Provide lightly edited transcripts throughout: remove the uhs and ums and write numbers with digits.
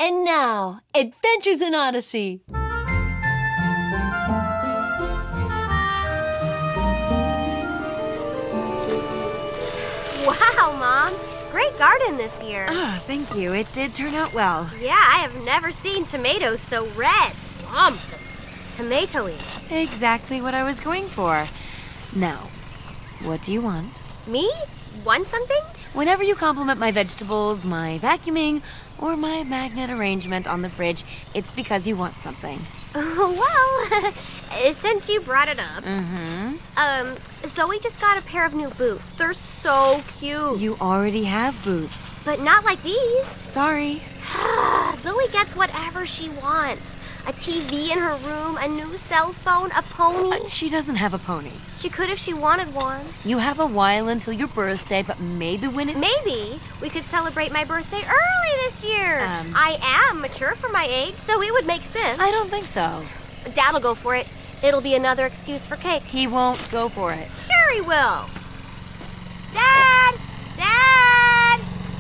And now, Adventures in Odyssey. Wow, Mom. Great garden this year. Oh, thank you. It did turn out well. Yeah, I have never seen tomatoes so red. Tomatoey. Exactly what I was going for. Now, what do you want? Me? Want something? Whenever you compliment my vegetables, my vacuuming, or my magnet arrangement on the fridge, it's because you want something. Well, since you brought it up, Zoe just got a pair of new boots. They're so cute. You already have boots. But not like these. Sorry. Zoe gets whatever she wants. A TV in her room, a new cell phone, a pony. She doesn't have a pony. She could if she wanted one. You have a while until your birthday, but maybe when it's... Maybe we could celebrate my birthday early this year. I am mature for my age, so it would make sense. I don't think so. Dad'll go for it. It'll be another excuse for cake. He won't go for it. Sure he will. Dad! Dad!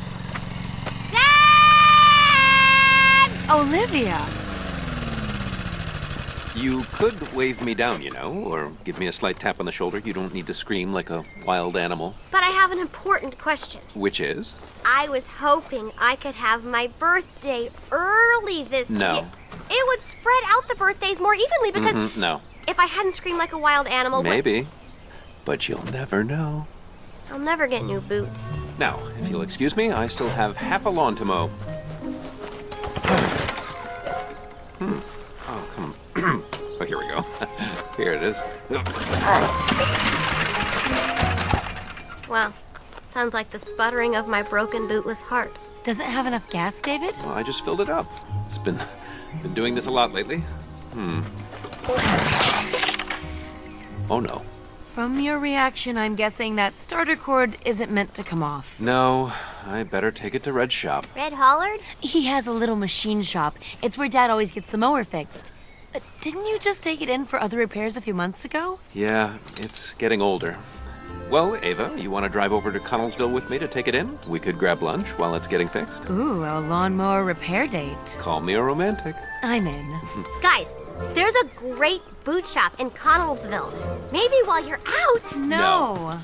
Dad! Olivia! You could wave me down, or give me a slight tap on the shoulder. You don't need to scream like a wild animal. But I have an important question. Which is? I was hoping I could have my birthday early this year. It would spread out the birthdays more evenly because... No. If I hadn't screamed like a wild animal... Maybe. But you'll never know. I'll never get new boots. Now, if you'll excuse me, I still have half a lawn to mow. Oh, come on. Oh, here we go. Here it is. Well, it sounds like the sputtering of my broken bootless heart. Does it have enough gas, David? Well, I just filled it up. It's been doing this a lot lately. Oh, no. From your reaction, I'm guessing that starter cord isn't meant to come off. No, I better take it to Red's shop. Red Hollard? He has a little machine shop. It's where Dad always gets the mower fixed. Didn't you just take it in for other repairs a few months ago? Yeah, it's getting older. Well, Ava, you want to drive over to Connellsville with me to take it in? We could grab lunch while it's getting fixed. Ooh, a lawnmower repair date. Call me a romantic. I'm in. Guys, there's a great boot shop in Connellsville. Maybe while you're out... No.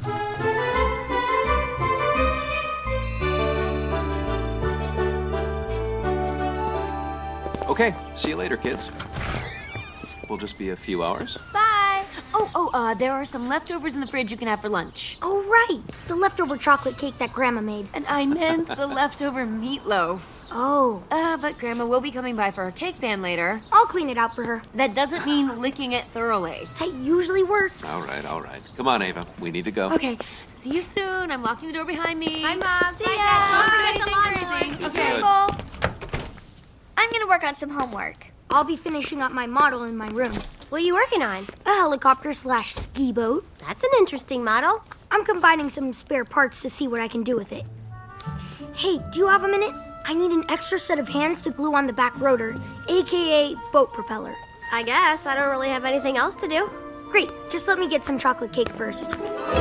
Okay, see you later, kids. We'll just be a few hours. Bye. There are some leftovers in the fridge you can have for lunch. Oh, right. The leftover chocolate cake that Grandma made. And I meant the leftover meatloaf. Oh. But Grandma will be coming by for her cake pan later. I'll clean it out for her. That doesn't mean licking it thoroughly. That usually works. All right. Come on, Ava. We need to go. Okay, see you soon. I'm locking the door behind me. Bye, Mom. See Bye, ya. Dad. Don't Bye. forget the Thanks, lawnmower. Gracie. Okay. Good. I'm gonna work on some homework. I'll be finishing up my model in my room. What are you working on? A helicopter/ski boat. That's an interesting model. I'm combining some spare parts to see what I can do with it. Hey, do you have a minute? I need an extra set of hands to glue on the back rotor, aka boat propeller. I guess. I don't really have anything else to do. Great, just let me get some chocolate cake first.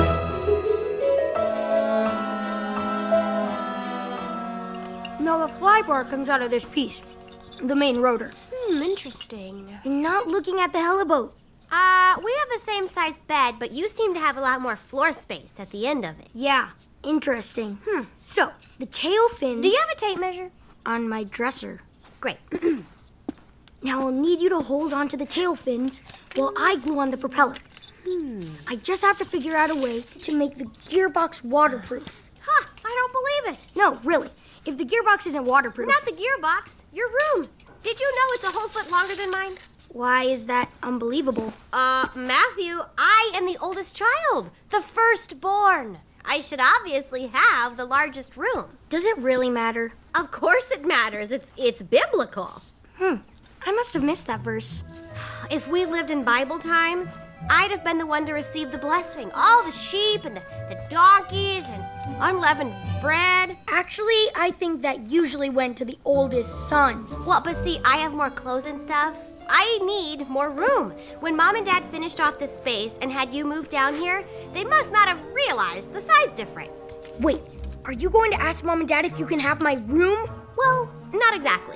Now the fly bar comes out of this piece, the main rotor. Interesting. You're not looking at the heliboat. We have the same size bed, but you seem to have a lot more floor space at the end of it. Yeah, interesting. So, the tail fins... Do you have a tape measure? On my dresser. Great. Now I'll need you to hold on to the tail fins while I glue on the propeller. I just have to figure out a way to make the gearbox waterproof. Huh, I don't believe it. No, really. If the gearbox isn't waterproof... Not the gearbox, your room. Did you know it's a whole foot longer than mine? Why is that unbelievable? Matthew, I am the oldest child, the firstborn. I should obviously have the largest room. Does it really matter? Of course it matters. It's biblical. I must have missed that verse. If we lived in Bible times, I'd have been the one to receive the blessing. All the sheep and the donkeys and unleavened bread. Actually, I think that usually went to the oldest son. Well, but see, I have more clothes and stuff. I need more room. When Mom and Dad finished off this space and had you move down here, they must not have realized the size difference. Wait, are you going to ask Mom and Dad if you can have my room? Well, not exactly.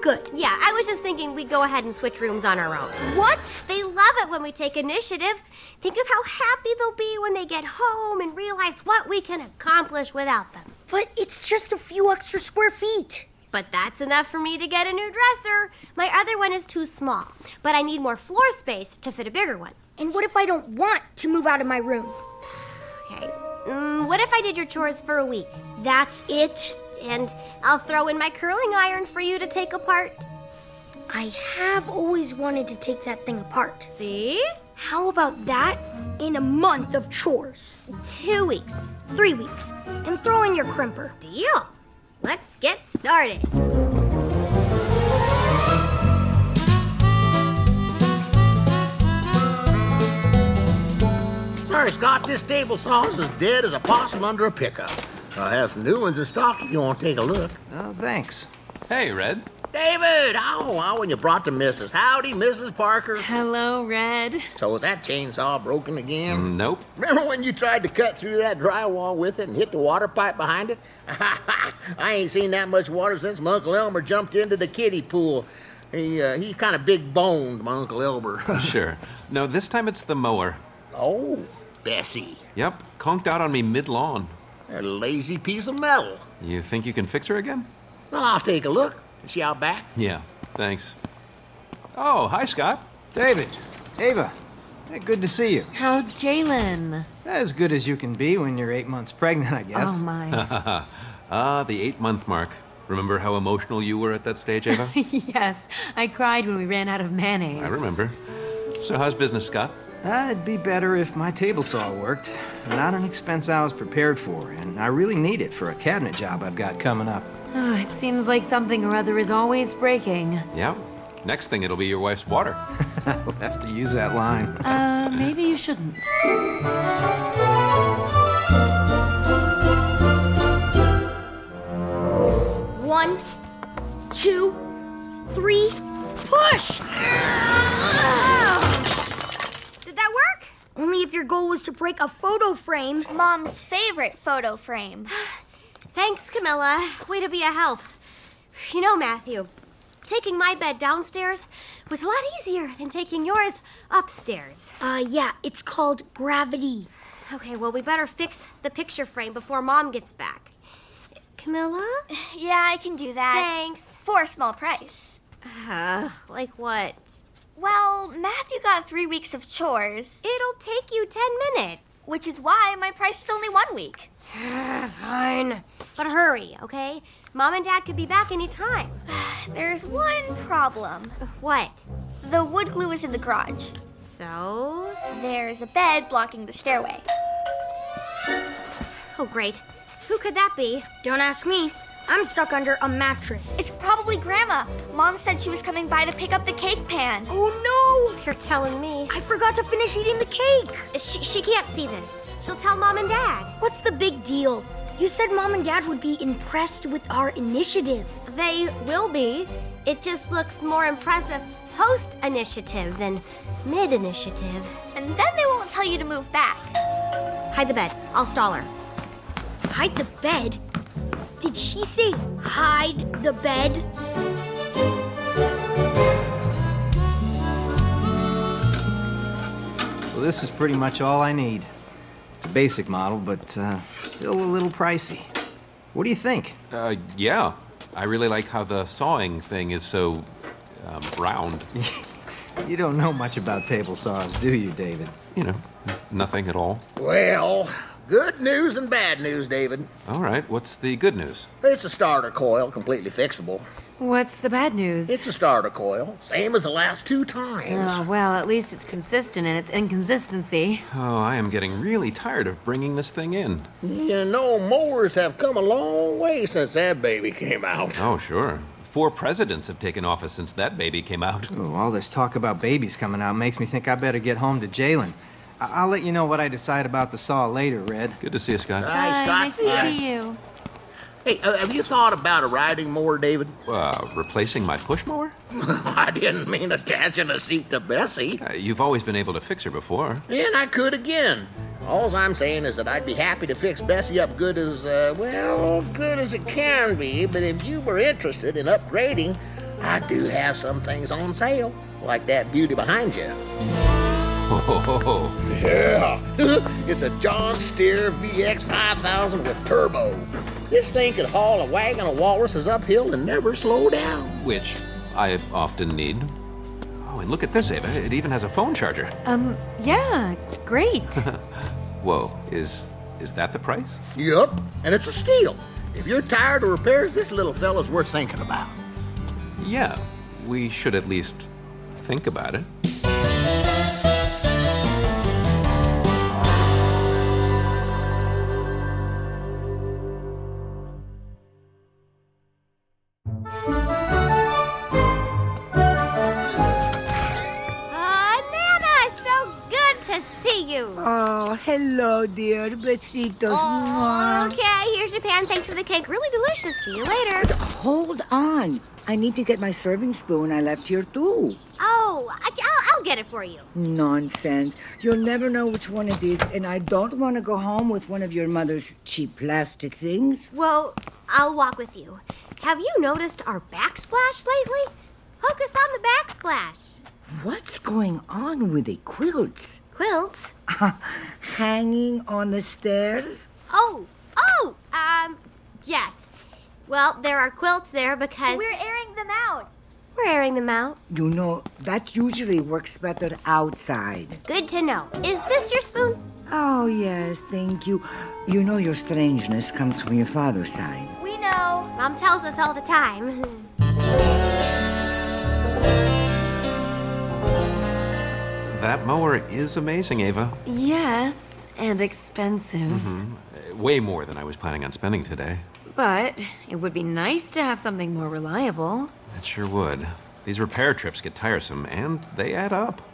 Good. Yeah, I was just thinking we'd go ahead and switch rooms on our own. What? They love it when we take initiative. Think of how happy they'll be when they get home and realize what we can accomplish without them. But it's just a few extra square feet. But that's enough for me to get a new dresser. My other one is too small, but I need more floor space to fit a bigger one. And what if I don't want to move out of my room? Okay. What if I did your chores for a week? That's it? And I'll throw in my curling iron for you to take apart. I have always wanted to take that thing apart. See? How about that in a month of chores? 2 weeks. 3 weeks. And throw in your crimper. Deal. Let's get started. Sorry, Scott, this table saw is as dead as a possum under a pickup. I have some new ones in stock if you want to take a look. Oh, thanks. Hey, Red. David, how when you brought the missus? Howdy, Mrs. Parker. Hello, Red. So was that chainsaw broken again? Nope. Remember when you tried to cut through that drywall with it and hit the water pipe behind it? I ain't seen that much water since my Uncle Elmer jumped into the kiddie pool. He kind of big-boned, my Uncle Elmer. Sure. No, this time it's the mower. Oh, Bessie. Yep, conked out on me mid-lawn. A lazy piece of metal. You think you can fix her again? Well, I'll take a look. Is she out back? Yeah, thanks. Oh, hi, Scott. David, Ava, hey, good to see you. How's Jalen? As good as you can be when you're 8 months pregnant, I guess. Oh, my. The 8-month mark. Remember how emotional you were at that stage, Ava? Yes, I cried when we ran out of mayonnaise. I remember. So how's business, Scott? It'd be better if my table saw worked. Not an expense I was prepared for, and I really need it for a cabinet job I've got coming up. Oh, it seems like something or other is always breaking. Yeah. Next thing, it'll be your wife's water. We'll have to use that line. Maybe you shouldn't. One, 2, 3, push! Did that work? Only if your goal was to break a photo frame. Mom's favorite photo frame. Thanks, Camilla. Way to be a help. You know, Matthew, taking my bed downstairs was a lot easier than taking yours upstairs. Yeah, it's called gravity. Okay, well, we better fix the picture frame before Mom gets back. Camilla? Yeah, I can do that. Thanks. For a small price. Like what? Well, Matthew got 3 weeks of chores, It'll take you 10 minutes. which is why my price is only 1 week. Fine. But hurry, okay? Mom and Dad could be back any time. There's one problem. What? The wood glue is in the garage. So? There's a bed blocking the stairway. Oh, great. Who could that be? Don't ask me. I'm stuck under a mattress. It's probably Grandma. Mom said she was coming by to pick up the cake pan. Oh no! You're telling me. I forgot to finish eating the cake. She can't see this. She'll tell Mom and Dad. What's the big deal? You said Mom and Dad would be impressed with our initiative. They will be. It just looks more impressive post-initiative than mid-initiative. And then they won't tell you to move back. Hide the bed. I'll stall her. Hide the bed? Did she say hide the bed? Well, this is pretty much all I need. It's a basic model, but still a little pricey. What do you think? Yeah. I really like how the sawing thing is so, round. You don't know much about table saws, do you, David? You know, nothing at all. Well, good news and bad news, David. All right, what's the good news? It's a starter coil, completely fixable. What's the bad news? It's a starter coil, same as the last 2 times. Oh, well, at least it's consistent in its inconsistency. Oh, I am getting really tired of bringing this thing in. You know, mowers have come a long way since that baby came out. Oh, sure. 4 presidents have taken office since that baby came out. Oh, all this talk about babies coming out makes me think I better get home to Jalen. I'll let you know what I decide about the saw later, Red. Good to see you, Scott. Hi, Scott. Nice to see you. Hey, have you thought about a riding mower, David? Replacing my push mower? I didn't mean attaching a seat to Bessie. You've always been able to fix her before. And I could again. All I'm saying is that I'd be happy to fix Bessie up good as, good as it can be. But if you were interested in upgrading, I do have some things on sale, like that beauty behind you. Oh, Yeah, it's a John Steer VX 5000 with turbo. This thing could haul a wagon of walruses uphill and never slow down. which I often need. Oh, and look at this, Ava. It even has a phone charger. Yeah, great. Whoa, is that the price? Yup, and it's a steal. If you're tired of repairs, this little fella's worth thinking about. Yeah, we should at least think about it. Nana, so good to see you. Oh, hello, dear. Besitos. Mwah. Okay, here's your pan. Thanks for the cake. Really delicious. See you later. Hold on. I need to get my serving spoon I left here, too. Oh, I'll get it for you. Nonsense. You'll never know which one it is, and I don't want to go home with one of your mother's cheap plastic things. Well, I'll walk with you. Have you noticed our backsplash lately? Focus on the backsplash. What's going on with the quilts? Quilts? Hanging on the stairs? Yes. Well, there are quilts there because We're airing them out. we're airing them out. You know, that usually works better outside. Good to know. Is this your spoon? Oh, yes, thank you. You know your strangeness comes from your father's side. We know. Mom tells us all the time. That mower is amazing, Ava. Yes, and expensive. Way more than I was planning on spending today. But it would be nice to have something more reliable. It sure would. These repair trips get tiresome, and they add up.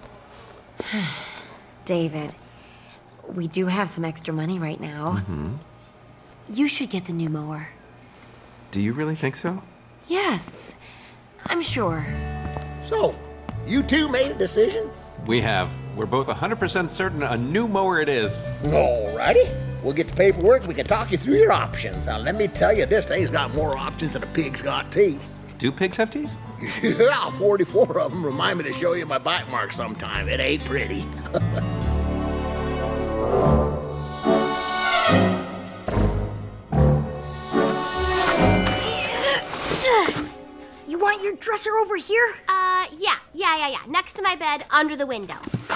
David, we do have some extra money right now. You should get the new mower. Do you really think so? Yes, I'm sure. So, you two made a decision? We have. We're both 100% certain a new mower it is. Alrighty. We'll get the paperwork. We can talk you through your options. Now, let me tell you, this thing's got more options than a pig's got teeth. Do pigs have teeth? Yeah, 44 of them. Remind me to show you my bite mark sometime. It ain't pretty. You want your dresser over here? Yeah. Next to my bed, under the window.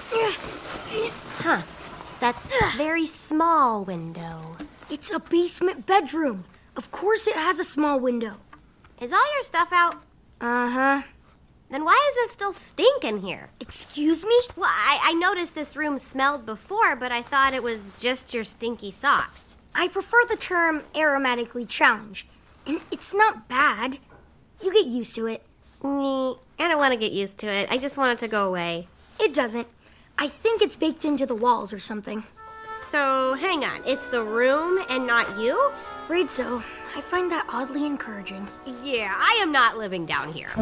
Huh. That very small window. It's a basement bedroom. Of course it has a small window. Is all your stuff out? Uh-huh. Then why is it still stinking here? Excuse me? Well, I noticed this room smelled before, but I thought it was just your stinky socks. I prefer the term aromatically challenged. And it's not bad. You get used to it. I don't want to get used to it. I just want it to go away. It doesn't. I think it's baked into the walls or something. So, hang on. It's the room and not you? Afraid so. I find that oddly encouraging. Yeah, I am not living down here.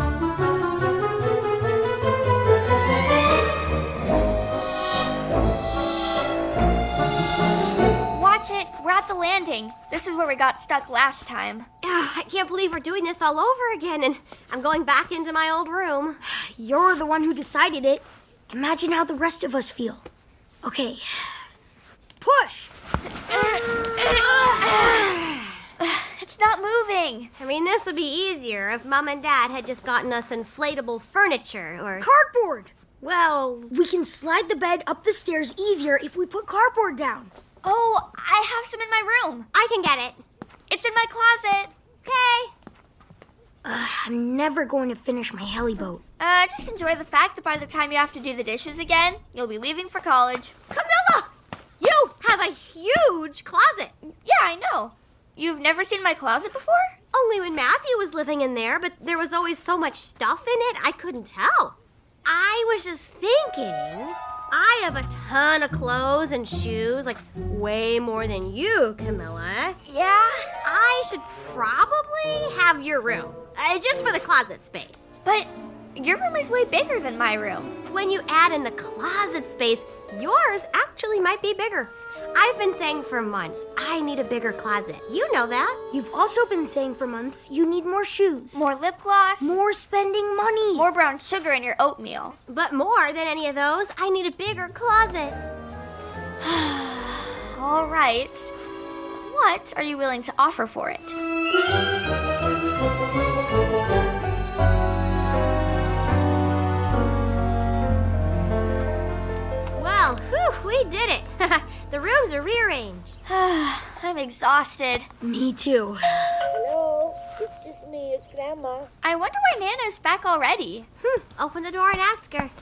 Watch it. We're at the landing. This is where we got stuck last time. I can't believe we're doing this all over again, and I'm going back into my old room. You're the one who decided it. Imagine how the rest of us feel. Okay. Push! It's not moving. I mean, this would be easier if Mom and Dad had just gotten us inflatable furniture or... Cardboard! Well, We can slide the bed up the stairs easier if we put cardboard down. Oh, I have some in my room. I can get it. It's in my closet. Okay. I'm never going to finish my heli boat. Just enjoy the fact that by the time you have to do the dishes again, you'll be leaving for college. Camilla! You have a huge closet. Yeah, I know. You've never seen my closet before? Only when Matthew was living in there, but there was always so much stuff in it, I couldn't tell. I was just thinking, I have a ton of clothes and shoes, like way more than you, Camilla. Yeah? I should probably have your room, just for the closet space. But your room is way bigger than my room. When you add in the closet space, yours actually might be bigger. I've been saying for months, I need a bigger closet. You know that. You've also been saying for months you need more shoes. More lip gloss. More spending money. More brown sugar in your oatmeal. But more than any of those, I need a bigger closet. All right. What are you willing to offer for it? Well, whew, we did it. The rooms are rearranged. I'm exhausted. Me too. Hello, it's just me, it's Grandma. I wonder why Nana's back already. Open the door and ask her.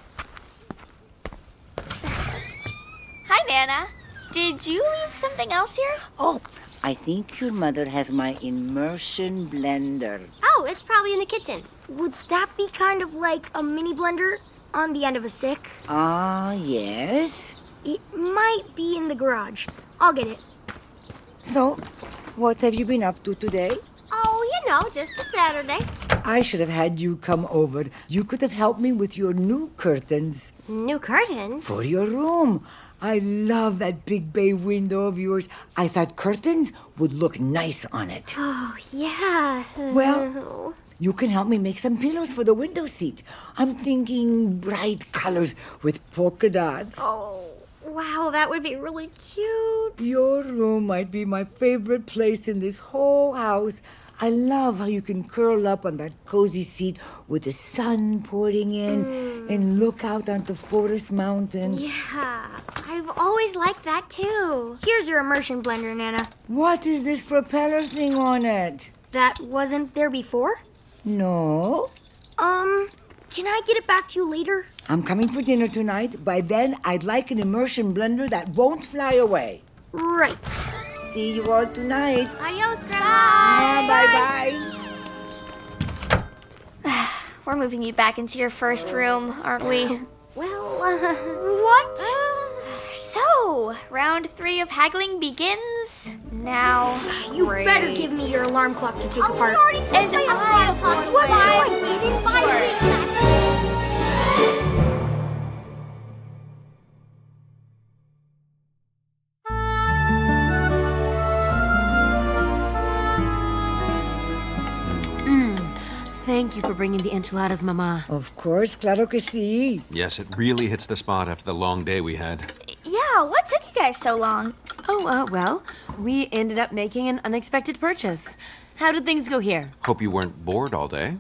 Hi, Nana. Did you leave something else here? Oh, I think your mother has my immersion blender. Oh, it's probably in the kitchen. Would that be kind of like a mini blender on the end of a stick? Ah, yes. It might be in the garage. I'll get it. So, what have you been up to today? Oh, just a Saturday. I should have had you come over. You could have helped me with your new curtains. New curtains? For your room. I love that big bay window of yours. I thought curtains would look nice on it. Oh, yeah. Well, you can help me make some pillows for the window seat. I'm thinking bright colors with polka dots. Oh, wow, that would be really cute. Your room might be my favorite place in this whole house. I love how you can curl up on that cozy seat with the sun pouring in and look out onto Forest Mountain. Yeah, I've always liked that too. Here's your immersion blender, Nana. What is this propeller thing on it? That wasn't there before? No. Can I get it back to you later? I'm coming for dinner tonight. By then, I'd like an immersion blender that won't fly away. Right. See you all tonight. Adios, Grandma. Bye-bye. We're moving you back into your first room, aren't we? What? So, round 3 of haggling begins now. You better give me your alarm clock to take apart. We already took And my alarm clock. What? I didn't? 5 weeks. Thank you for bringing the enchiladas, Mama. Of course, claro que sí. Yes, it really hits the spot after the long day we had. Yeah, what took you guys so long? Well, we ended up making an unexpected purchase. How did things go here? Hope you weren't bored all day.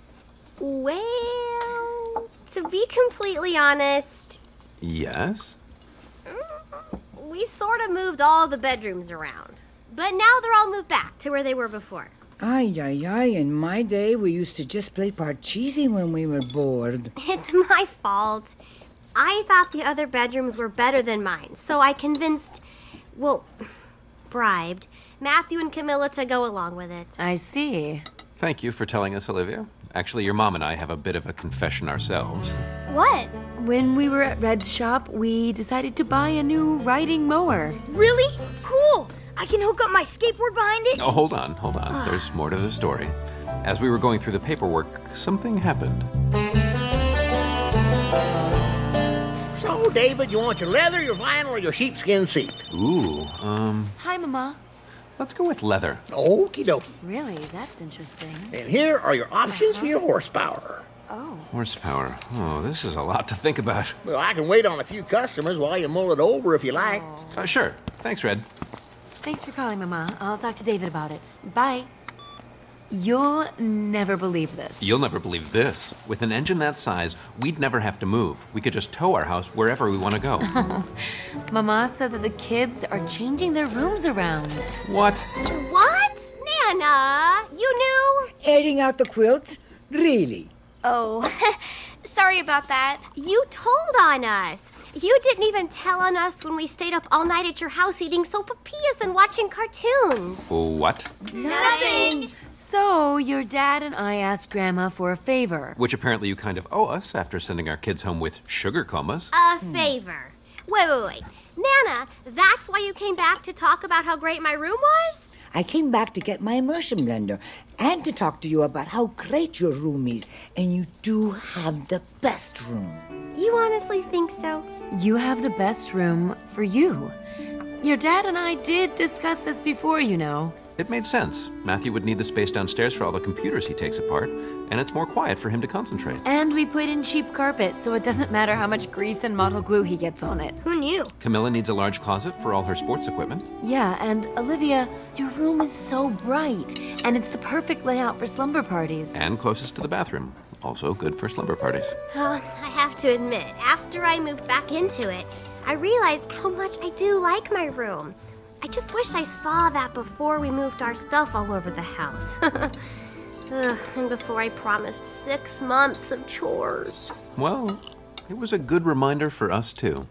Well, to be completely honest, Yes? we sort of moved all the bedrooms around. But now they're all moved back to where they were before. Ay, ay, ay. In my day, we used to just play Parcheesi when we were bored. It's my fault. I thought the other bedrooms were better than mine, so I bribed Matthew and Camilla to go along with it. I see. Thank you for telling us, Olivia. Actually, your mom and I have a bit of a confession ourselves. What? When we were at Red's shop, we decided to buy a new riding mower. Really? Cool. I can hook up my skateboard behind it. Oh, hold on. There's more to the story. As we were going through the paperwork, something happened. So, David, you want your leather, your vinyl, or your sheepskin seat? Ooh, Hi, Mama. let's go with leather. Okie dokie. Really? That's interesting. And here are your options for your horsepower. Horsepower. Oh, this is a lot to think about. Well, I can wait on a few customers while you mull it over if you like. Sure. Thanks, Red. Thanks for calling, Mama. I'll talk to David about it. Bye. You'll never believe this. You'll never believe this. With an engine that size, we'd never have to move. We could just tow our house wherever we want to go. Mama said that the kids are changing their rooms around. What? What? Nana, you knew? Airing out the quilts? Really? Oh, sorry about that. You told on us. You didn't even tell on us when we stayed up all night at your house eating sopapillas and watching cartoons. What? Nothing. So, your dad and I asked Grandma for a favor. Which apparently you kind of owe us after sending our kids home with sugar comas. A favor. Wait. Nana, that's why you came back to talk about how great my room was? I came back to get my immersion blender and to talk to you about how great your room is. And you do have the best room. You honestly think so? You have the best room for you. Your dad and I did discuss this before, you know. It made sense. Matthew would need the space downstairs for all the computers he takes apart, and it's more quiet for him to concentrate. And we put in cheap carpet, so it doesn't matter how much grease and model glue he gets on it. Who knew? Camilla needs a large closet for all her sports equipment. Yeah, and Olivia, your room is so bright, and it's the perfect layout for slumber parties. And closest to the bathroom. Also good for slumber parties. I have to admit, after I moved back into it, I realized how much I do like my room. I just wish I saw that before we moved our stuff all over the house. And before I promised 6 months of chores. Well, it was a good reminder for us, too.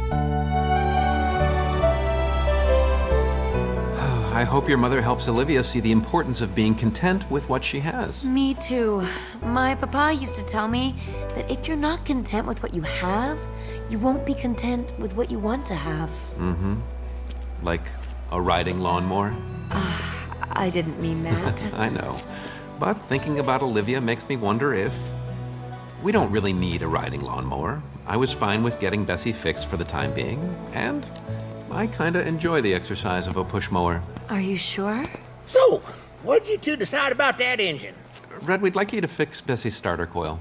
I hope your mother helps Olivia see the importance of being content with what she has. Me too. My papa used to tell me that if you're not content with what you have, you won't be content with what you want to have. Mm-hmm. Like a riding lawnmower? I didn't mean that. I know. But thinking about Olivia makes me wonder if we don't really need a riding lawnmower. I was fine with getting Bessie fixed for the time being, and I kinda enjoy the exercise of a push mower. Are you sure? So, what did you two decide about that engine? Red, we'd like you to fix Bessie's starter coil.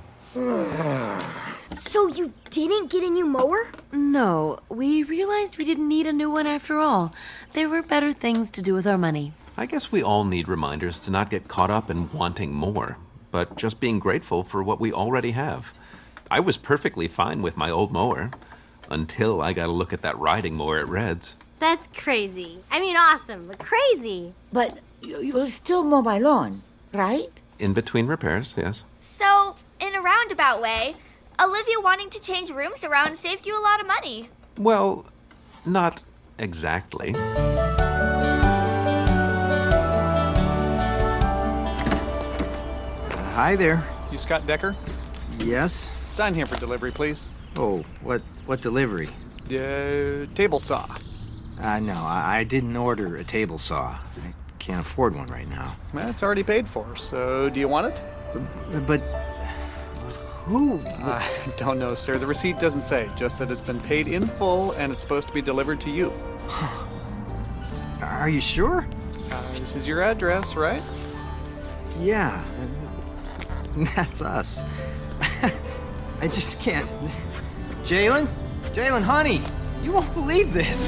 So you didn't get a new mower? No, we realized we didn't need a new one after all. There were better things to do with our money. I guess we all need reminders to not get caught up in wanting more, but just being grateful for what we already have. I was perfectly fine with my old mower, until I got a look at that riding mower at Red's. That's crazy. I mean, awesome, but crazy. But you'll still mow my lawn, right? In between repairs, yes. So, in a roundabout way, Olivia wanting to change rooms around saved you a lot of money. Well, not exactly. Hi there. You Scott Decker? Yes? Sign here for delivery, please. Oh, what delivery? Table saw. No, I didn't order a table saw. I can't afford one right now. It's already paid for, so do you want it? But who? I don't know, sir. The receipt doesn't say, just that it's been paid in full and it's supposed to be delivered to you. Are you sure? This is your address, right? Yeah, that's us. I just can't. Jalen, honey, you won't believe this.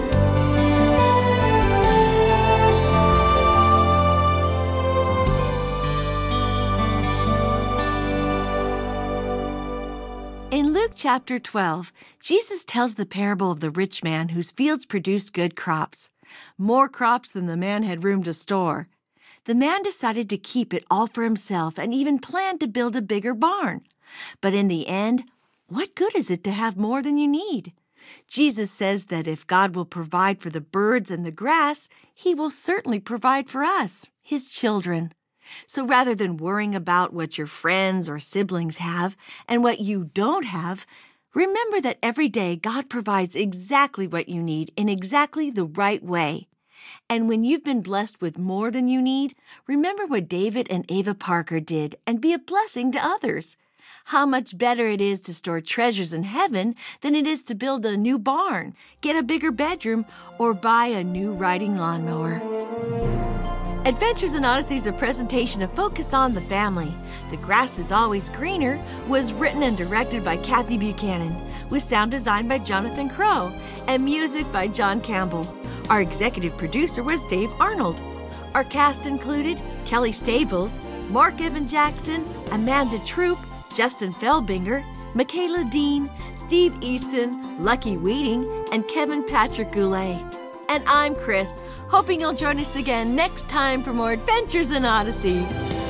In Luke chapter 12, Jesus tells the parable of the rich man whose fields produced good crops, more crops than the man had room to store. The man decided to keep it all for himself and even planned to build a bigger barn. But in the end, what good is it to have more than you need? Jesus says that if God will provide for the birds and the grass, He will certainly provide for us, His children. So rather than worrying about what your friends or siblings have and what you don't have, remember that every day God provides exactly what you need in exactly the right way. And when you've been blessed with more than you need, remember what David and Ava Parker did and be a blessing to others. How much better it is to store treasures in heaven than it is to build a new barn, get a bigger bedroom, or buy a new riding lawnmower. Adventures in Odyssey is a presentation of Focus on the Family. The Grass is Always Greener was written and directed by Kathy Buchanan, with sound design by Jonathan Crow and music by John Campbell. Our executive producer was Dave Arnold. Our cast included Kelly Stables, Mark Evan Jackson, Amanda Troop, Justin Feldbinger, Michaela Dean, Steve Easton, Lucky Wheating, and Kevin Patrick Goulet. And I'm Chris, hoping you'll join us again next time for more Adventures in Odyssey.